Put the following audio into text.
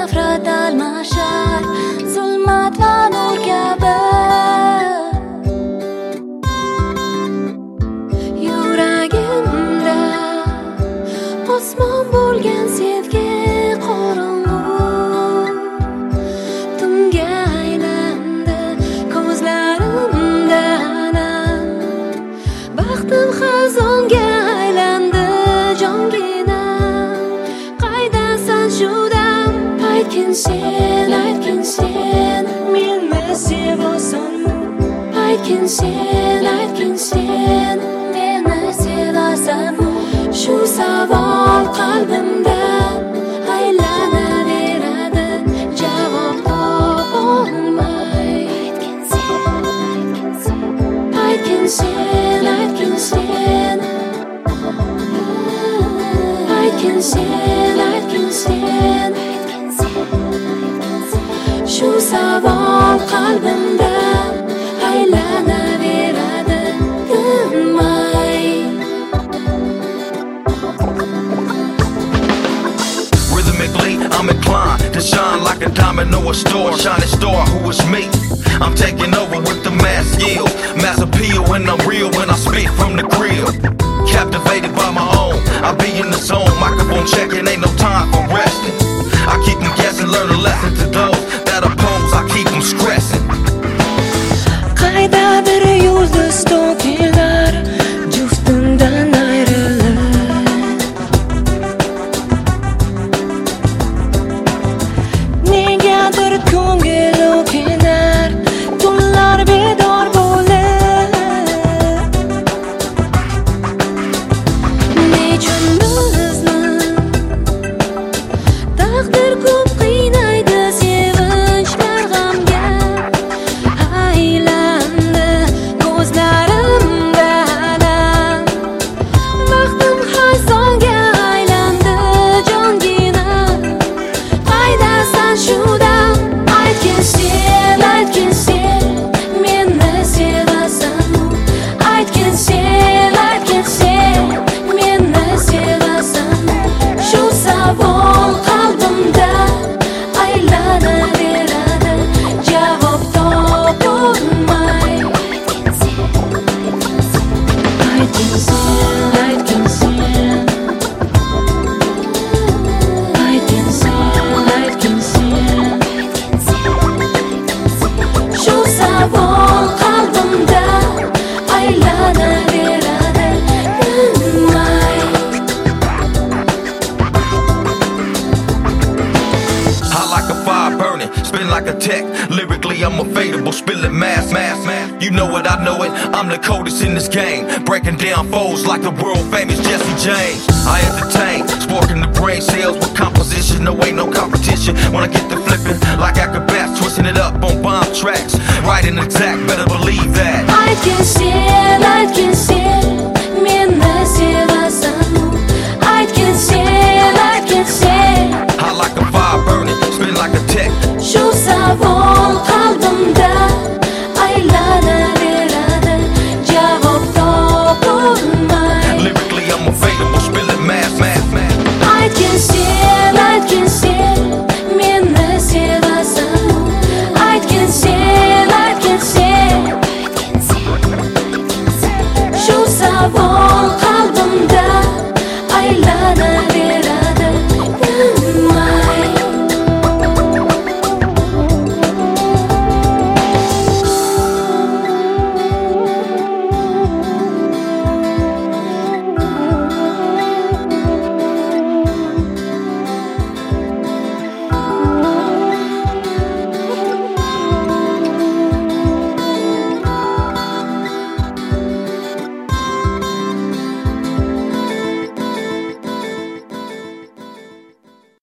nafrat almashar zulmat va nur kabi yuragimda osmon bo'lgan sevgi qorong'u tunga aylandi ko'zlarimda alam baxtim xazonga aylandi jongina qaydasan shu dam aytgin sen meni sevasanmi aytgin sen meni sevasanmi shu savol qalbimda aylanaveradi javob topolmay aytgin sen shu savol qalbimda aylanaveradi tinmay. Rhythmically, I'm inclined to shine like a diamond or a star, shining star. Who is me? I'm taking over with the mass skill, mass appeal, and I'm real when I spit from the grill. Captivated by my own, I be in the zone. Microphone checking, ain't no time for resting. I keep them guessing, learn a lesson to those that oppose. I keep them stressing. Qayda bir yulduz to'kilar juftimdan ayrilib negadir ko'ngil o'kinar tunlar bedor bo'lib nechun bizni taqdir ko'p qiynaydi sevinchlar g'amga aylandi ko'zlarimda alam baxtim xazonga aylandi jongina qaydasan shu dam aytgin sen meni sevasanmi aytgin sen meni sevasanmi shu savol qalbimda aylanaveradi javob topolmay aytgin sen shu savol qalbimda aylanaveradi tinmay. Hot like a fire burning, spin like a tech. Lyrically, I'm unfadable, spilling mass. You know it, I know it. I'm the coldest in this game, breaking down foes like the world famous Jesse James. I entertain, sparking the brain cells with composition. No ain't no competition when I get to flipping like acrobats, twisting it up on bomb tracks. Right and exact, better believe that. Aytgin sen